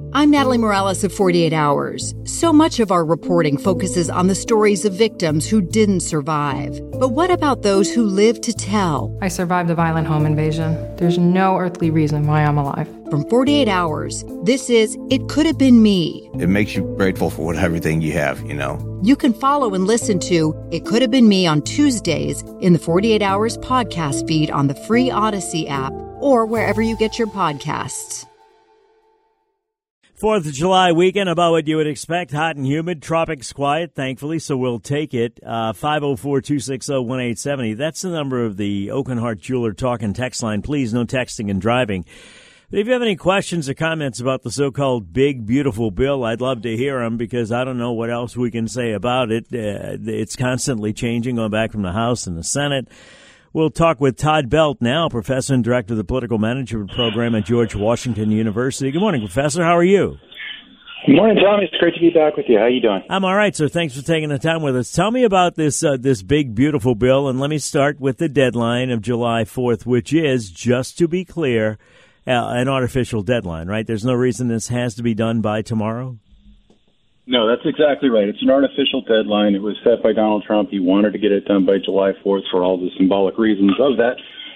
I'm Natalie Morales of 48 Hours. So much of our reporting focuses on the stories of victims who didn't survive. But what about those who lived to tell? I survived a violent home invasion. There's no earthly reason why I'm alive. From 48 Hours, this is It Could Have Been Me. It makes you grateful for everything you have, you know. You can follow and listen to It Could Have Been Me on Tuesdays in the 48 Hours podcast feed on the free Odyssey app or wherever you get your podcasts. 4th of July weekend, about what you would expect. Hot and humid, tropics quiet, thankfully, so we'll take it. 504-260-1870. That's the number of the Oakenhart Jeweler talk and text line. Please, no texting and driving. But if you have any questions or comments about the so-called big, beautiful bill, I'd love to hear them because I don't know what else we can say about it. It's constantly changing, going back from the House and the Senate. We'll talk with Todd Belt now, Professor and Director of the Political Management Program at George Washington University. Good morning, Professor. How are you? Good morning, Tom. It's great to be back with you. How are you doing? I'm all right, sir. Thanks for taking the time with us. Tell me about this big, beautiful bill, and let me start with the deadline of July 4th, which is, just to be clear, an artificial deadline, right? There's no reason this has to be done by tomorrow? No, that's exactly right. It's an artificial deadline. It was set by Donald Trump. He wanted to get it done by July 4th for all the symbolic reasons of that.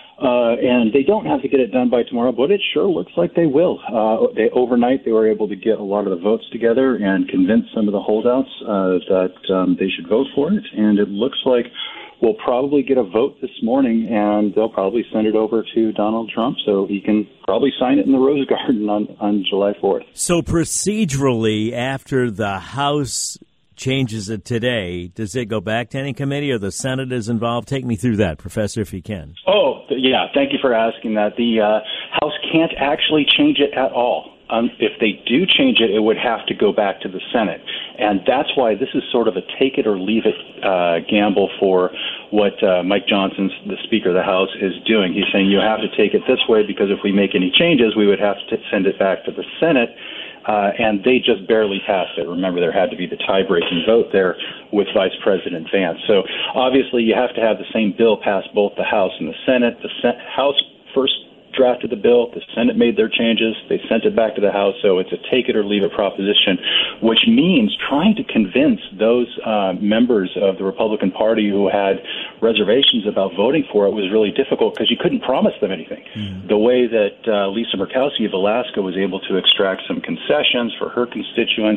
And they don't have to get it done by tomorrow, but it sure looks like they will. Overnight, they were able to get a lot of the votes together and convince some of the holdouts that they should vote for it. And it looks like we'll probably get a vote this morning, and they'll probably send it over to Donald Trump so he can probably sign it in the Rose Garden on July 4th. So procedurally, after the House changes it today, does it go back to any committee or the Senate is involved? Take me through that, Professor, if you can. Oh, yeah. Thank you for asking that. The House can't actually change it at all. If they do change it, it would have to go back to the Senate. And that's why this is sort of a take-it-or-leave-it gamble for what Mike Johnson, the Speaker of the House, is doing. He's saying you have to take it this way because if we make any changes, we would have to send it back to the Senate. And they just barely passed it. Remember, there had to be the tie-breaking vote there with Vice President Vance. So obviously you have to have the same bill pass both the House and the Senate. The House first drafted the bill. The Senate made their changes. They sent it back to the House. So it's a take-it-or-leave-it proposition, which means trying to convince those members of the Republican Party who had reservations about voting for it was really difficult because you couldn't promise them anything. The way that Lisa Murkowski of Alaska was able to extract some concessions for her constituents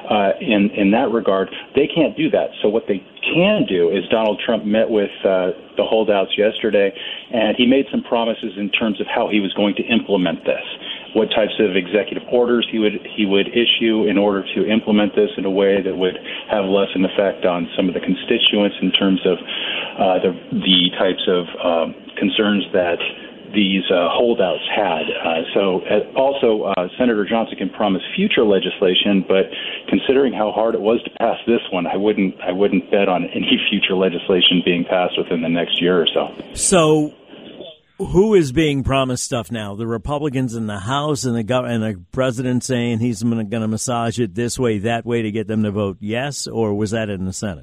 in that regard, they can't do that. So what they can do is Donald Trump met with the holdouts yesterday, and he made some promises in terms of how he was going to implement this, what types of executive orders he would issue in order to implement this in a way that would have less an effect on some of the constituents in terms of the types of concerns that these holdouts had. Also, Senator Johnson can promise future legislation, but considering how hard it was to pass this one, I wouldn't bet on any future legislation being passed within the next year or so. So, who is being promised stuff now? The Republicans in the House and the president saying he's going to massage it this way, that way to get them to vote yes, or was that in the Senate?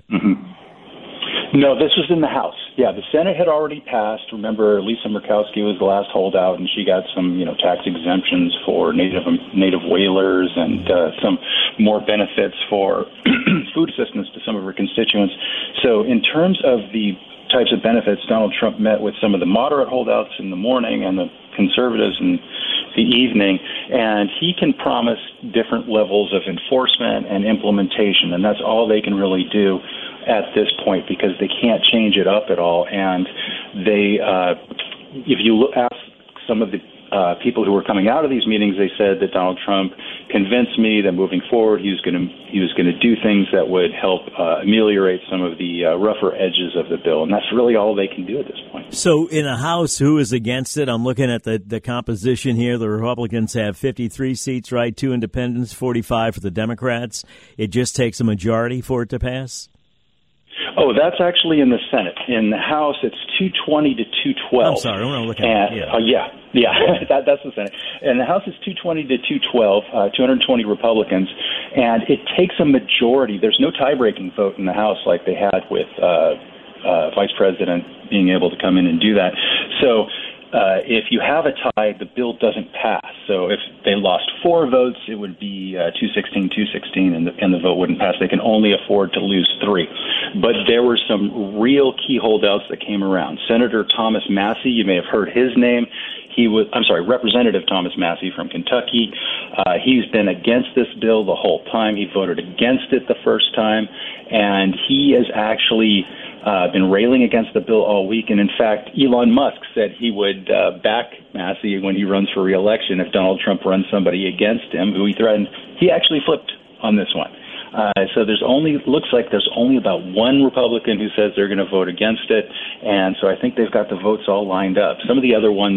No, this was in the House. Yeah, the Senate had already passed. Remember, Lisa Murkowski was the last holdout, and she got some, tax exemptions for native whalers and some more benefits for food assistance to some of her constituents. So, in terms of the types of benefits, Donald Trump met with some of the moderate holdouts in the morning and the conservatives in the evening, and he can promise different levels of enforcement and implementation, and that's all they can really do at this point because they can't change it up at all. And they, if you ask some of the people who were coming out of these meetings, they said that Donald Trump convinced me that moving forward he was going to do things that would help ameliorate some of the rougher edges of the bill, and that's really all they can do at this point. So in a House, who is against it? I'm looking at the composition here. The Republicans have 53 seats, right? 2 independents, 45 for the Democrats. It just takes a majority for it to pass? Oh, that's actually in the Senate. In the House, it's 220 to 212. I'm sorry, I want to look at it. That's the Senate. In the House, it's 220 to 212, 220 Republicans, and it takes a majority. There's no tie-breaking vote in the House like they had with Vice President being able to come in and do that. So if you have a tie, the bill doesn't pass. So if they lost 4 votes, it would be 216, and the vote wouldn't pass. They can only afford to lose 3. But there were some real key holdouts that came around. Senator Thomas Massie, you may have heard his name. Representative Thomas Massie from Kentucky. He's been against this bill the whole time. He voted against it the first time, and he has actually been railing against the bill all week. And in fact, Elon Musk said he would back Massie when he runs for re-election if Donald Trump runs somebody against him, who he threatened. He actually flipped on this one. So looks like there's only about one Republican who says they're going to vote against it, and so I think they've got the votes all lined up. Some of the other ones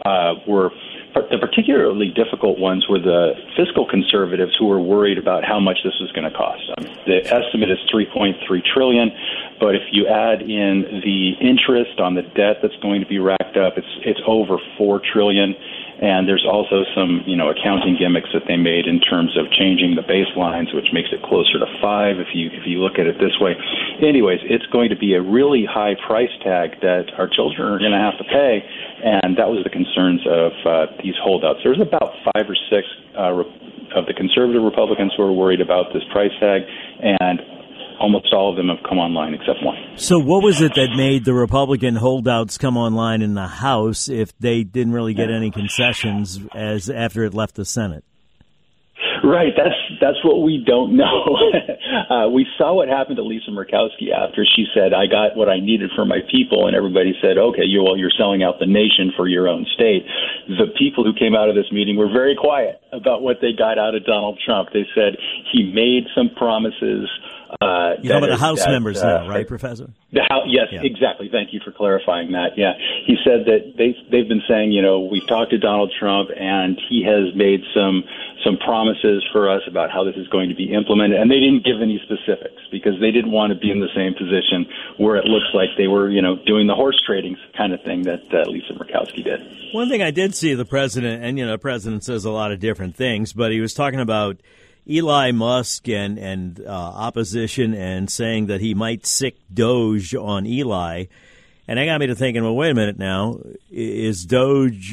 the particularly difficult ones were the fiscal conservatives who were worried about how much this was going to cost. The estimate is $3.3 trillion, but if you add in the interest on the debt that's going to be racked up, it's over $4 trillion. And there's also some, accounting gimmicks that they made in terms of changing the baselines, which makes it closer to 5 if you look at it this way. Anyways, it's going to be a really high price tag that our children are going to have to pay, and that was the concerns of these holdouts. There's about 5 or 6 of the conservative Republicans who are worried about this price tag, and almost all of them have come online except one. So what was it that made the Republican holdouts come online in the House if they didn't really get any concessions after it left the Senate? Right, that's what we don't know. We saw what happened to Lisa Murkowski after she said, I got what I needed for my people, and everybody said, okay, you're selling out the nation for your own state. The people who came out of this meeting were very quiet about what they got out of Donald Trump. They said he made some promises. You know about the House members now, right, Professor? Yes, yeah. Exactly. Thank you for clarifying that. Yeah, he said that they've been saying, we've talked to Donald Trump, and he has made some promises for us about how this is going to be implemented, and they didn't give any specifics because they didn't want to be in the same position where it looks like they were, doing the horse trading kind of thing that Lisa Murkowski did. One thing I did see the president, and the president says a lot of different things, but he was talking about Eli Musk and opposition and saying that he might sick Doge on Eli. And that got me to thinking, well, wait a minute now. Is Doge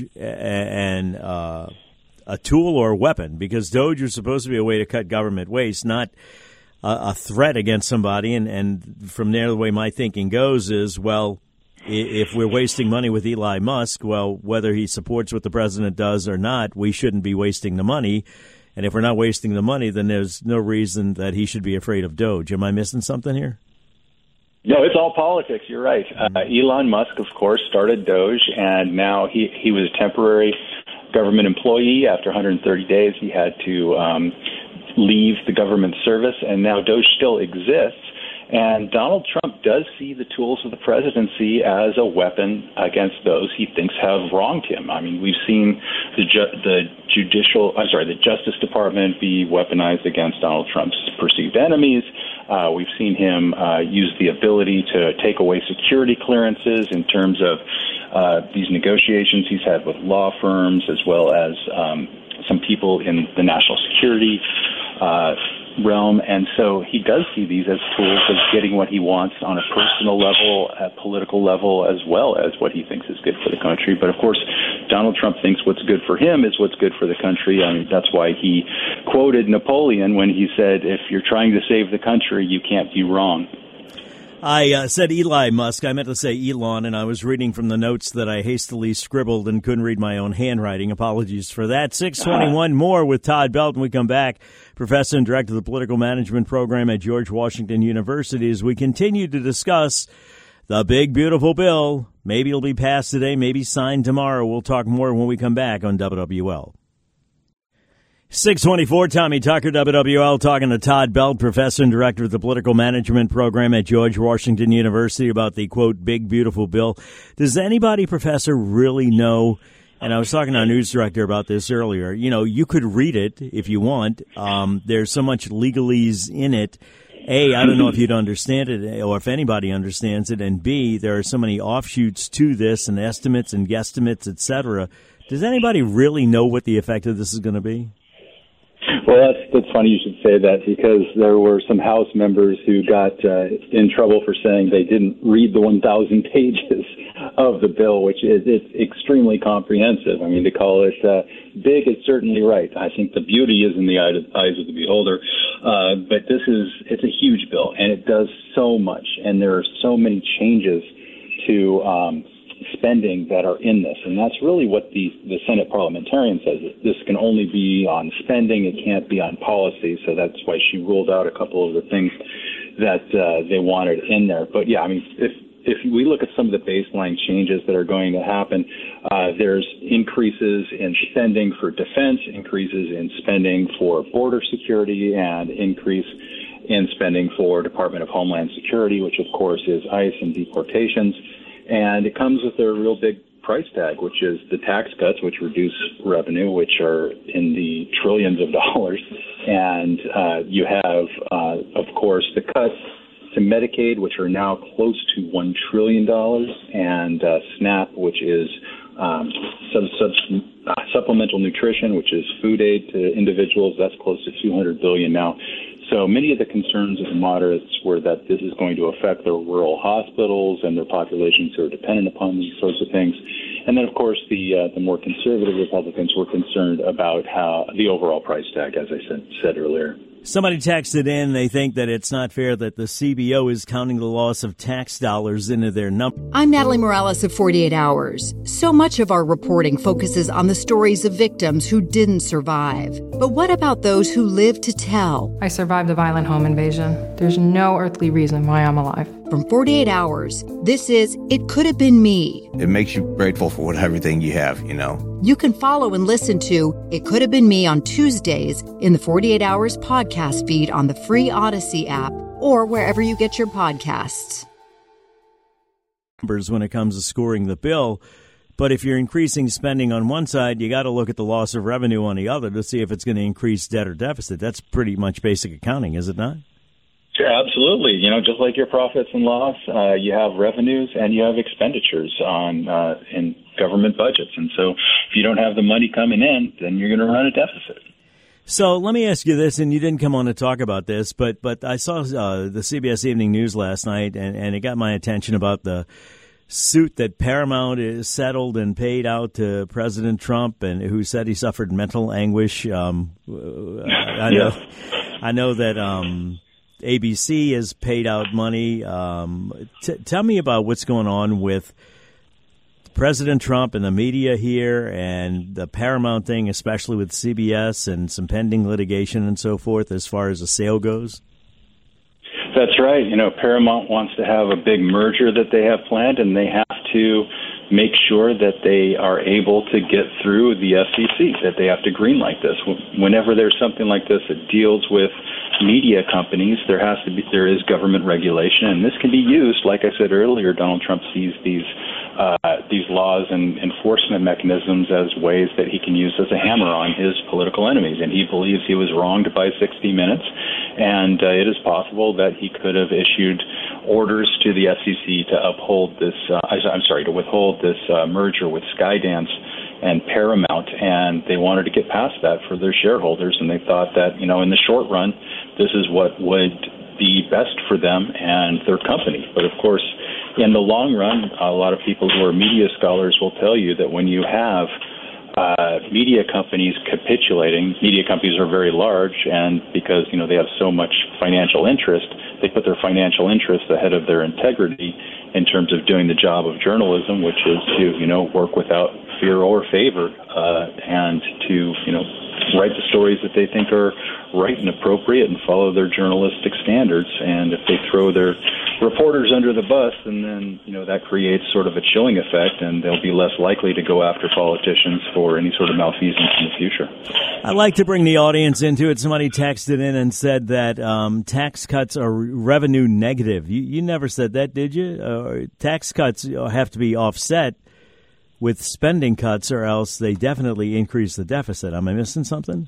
a tool or a weapon? Because Doge is supposed to be a way to cut government waste, not a threat against somebody. And from there, the way my thinking goes is, well, if we're wasting money with Eli Musk, well, whether he supports what the president does or not, we shouldn't be wasting the money. And if we're not wasting the money, then there's no reason that he should be afraid of Doge. Am I missing something here? No, it's all politics. You're right. Elon Musk, of course, started Doge, and now he was a temporary government employee. After 130 days, he had to leave the government service, and now Doge still exists. And Donald Trump does see the tools of the presidency as a weapon against those he thinks have wronged him. I mean, we've seen the Justice Department be weaponized against Donald Trump's perceived enemies. We've seen him use the ability to take away security clearances in terms of these negotiations he's had with law firms, as well as some people in the national security realm. And so he does see these as tools of getting what he wants on a personal level, a political level, as well as what he thinks is good for the country. But of course, Donald Trump thinks what's good for him is what's good for the country. I mean, that's why he quoted Napoleon when he said, if you're trying to save the country, you can't be wrong. I said Eli Musk. I meant to say Elon, and I was reading from the notes that I hastily scribbled and couldn't read my own handwriting. Apologies for that. 621 more with Todd Belt when we come back. Professor and Director of the Political Management Program at George Washington University, as we continue to discuss the big, beautiful bill. Maybe it'll be passed today, maybe signed tomorrow. We'll talk more when we come back on WWL. 624, Tommy Tucker, WWL, talking to Todd Belt, Professor and Director of the Political Management Program at George Washington University, about the, quote, big, beautiful bill. Does anybody, Professor, really know, and I was talking to our news director about this earlier, you could read it if you want. There's so much legalese in it. A, I don't know if you'd understand it or if anybody understands it, and B, there are so many offshoots to this and estimates and guesstimates, et cetera. Does anybody really know what the effect of this is going to be? Well, that's funny you should say that, because there were some House members who got in trouble for saying they didn't read the 1,000 pages of the bill, which is it's extremely comprehensive. I mean, to call it big is certainly right. I think the beauty is in the eyes of the beholder. But it's a huge bill, and it does so much, and there are so many changes to spending that are in this. And that's really what the Senate parliamentarian says. This can only be on spending. It can't be on policy. So that's why she ruled out a couple of the things that they wanted in there. But yeah, I mean, if we look at some of the baseline changes that are going to happen, there's increases in spending for defense, increases in spending for border security, and increase in spending for Department of Homeland Security, which of course is ICE and deportations. And it comes with a real big price tag, which is the tax cuts, which reduce revenue, which are in the trillions of dollars. And you have, of course, the cuts to Medicaid, which are now close to $1 trillion, and SNAP, which is supplemental nutrition, which is food aid to individuals. That's close to $200 billion now. So many of the concerns of the moderates were that this is going to affect their rural hospitals and their populations who are dependent upon these sorts of things. And then, of course, the more conservative Republicans were concerned about how the overall price tag, as I said earlier. Somebody texted in, they think that it's not fair that the CBO is counting the loss of tax dollars into their number. I'm Natalie Morales of 48 Hours. So much of our reporting focuses on the stories of victims who didn't survive. But what about those who lived to tell? I survived a violent home invasion. There's no earthly reason why I'm alive. From 48 Hours, this is It Could Have Been Me. It makes you grateful for everything you have, you know. You can follow and listen to It Could Have Been Me on Tuesdays in the 48 Hours podcast feed on the free Odyssey app or wherever you get your podcasts. Numbers when it comes to scoring the bill, but if you're increasing spending on one side, you got to look at the loss of revenue on the other to see if it's going to increase debt or deficit. That's pretty much basic accounting, is it not? Sure, absolutely. You know, just like your profits and loss, you have revenues and you have expenditures in government budgets. And so if you don't have the money coming in, then you're going to run a deficit. So let me ask you this, and you didn't come on to talk about this, but I saw the CBS Evening News last night, and it got my attention about the suit that Paramount is settled and paid out to President Trump, and who said he suffered mental anguish. I know that ABC has paid out money. Tell me about what's going on with President Trump and the media here and the Paramount thing, especially with CBS and some pending litigation and so forth as far as the sale goes. That's right. You know, Paramount wants to have a big merger that they have planned, and they have to make sure that they are able to get through the FCC, that they have to greenlight this. Whenever there's something like this that deals with media companies, there is government regulation, and this can be used. Like I said earlier, Donald Trump sees these laws and enforcement mechanisms as ways that he can use as a hammer on his political enemies, and he believes he was wronged by 60 Minutes, and it is possible that he could have issued orders to the FCC to uphold this. To withhold this merger with Skydance and Paramount, and they wanted to get past that for their shareholders, and they thought that, you know, in the short run, this is what would be best for them and their company. But of course, in the long run, a lot of people who are media scholars will tell you that when you have media companies capitulating, media companies are very large, and because, you know, they have so much financial interest, they put their financial interest ahead of their integrity in terms of doing the job of journalism, which is to, you know, work without fear or favor, and to, you know, write the stories that they think are right and appropriate and follow their journalistic standards. And if they throw their reporters under the bus, and then, you know, that creates sort of a chilling effect, and they'll be less likely to go after politicians for any sort of malfeasance in the future. I'd like to bring the audience into it. Somebody texted in and said that tax cuts are revenue negative. You never said that, did you? Tax cuts have to be offset with spending cuts, or else they definitely increase the deficit. Am I missing something?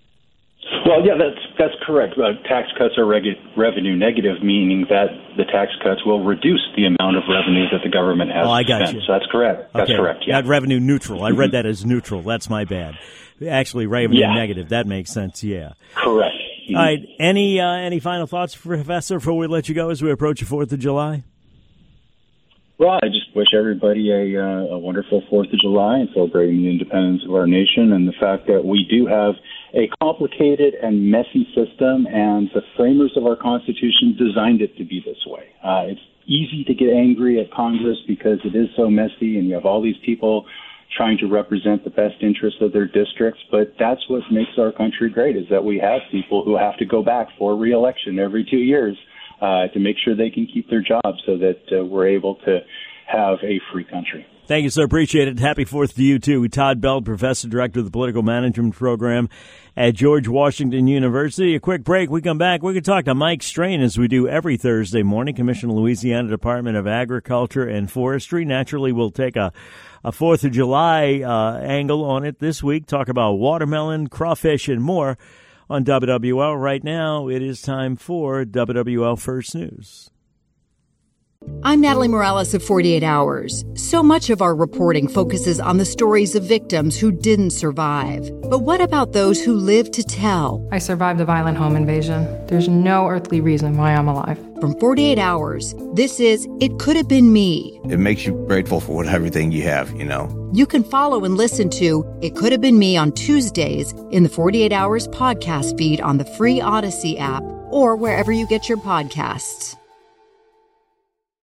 Well, yeah, that's correct. Tax cuts are revenue negative, meaning that the tax cuts will reduce the amount of revenue that the government has I got spent. you. So that's correct. Okay. That's correct, yeah. Not revenue neutral. I read that as neutral. That's my bad. Actually, revenue negative. That makes sense, yeah. Correct. All right. Any final thoughts, Professor, before we let you go as we approach the 4th of July? Well, I just wish everybody a wonderful 4th of July and celebrating the independence of our nation, and the fact that we do have a complicated and messy system, and the framers of our Constitution designed it to be this way. It's easy to get angry at Congress because it is so messy, and you have all these people trying to represent the best interests of their districts, but that's what makes our country great, is that we have people who have to go back for re-election every 2 years to make sure they can keep their jobs so that we're able to have a free country. Thank you, sir. Appreciate it. Happy 4th to you, too. Todd Belt, Professor, Director of the Political Management Program at George Washington University. A quick break. We come back. We can talk to Mike Strain, as we do every Thursday morning, Commissioner, Louisiana Department of Agriculture and Forestry. Naturally, we'll take a 4th of July angle on it this week, talk about watermelon, crawfish, and more on WWL. Right now, it is time for WWL First News. I'm Natalie Morales of 48 Hours. So much of our reporting focuses on the stories of victims who didn't survive. But what about those who lived to tell? I survived a violent home invasion. There's no earthly reason why I'm alive. From 48 Hours, this is It Could Have Been Me. It makes you grateful for everything you have, you know. You can follow and listen to It Could Have Been Me on Tuesdays in the 48 Hours podcast feed on the free Odyssey app or wherever you get your podcasts.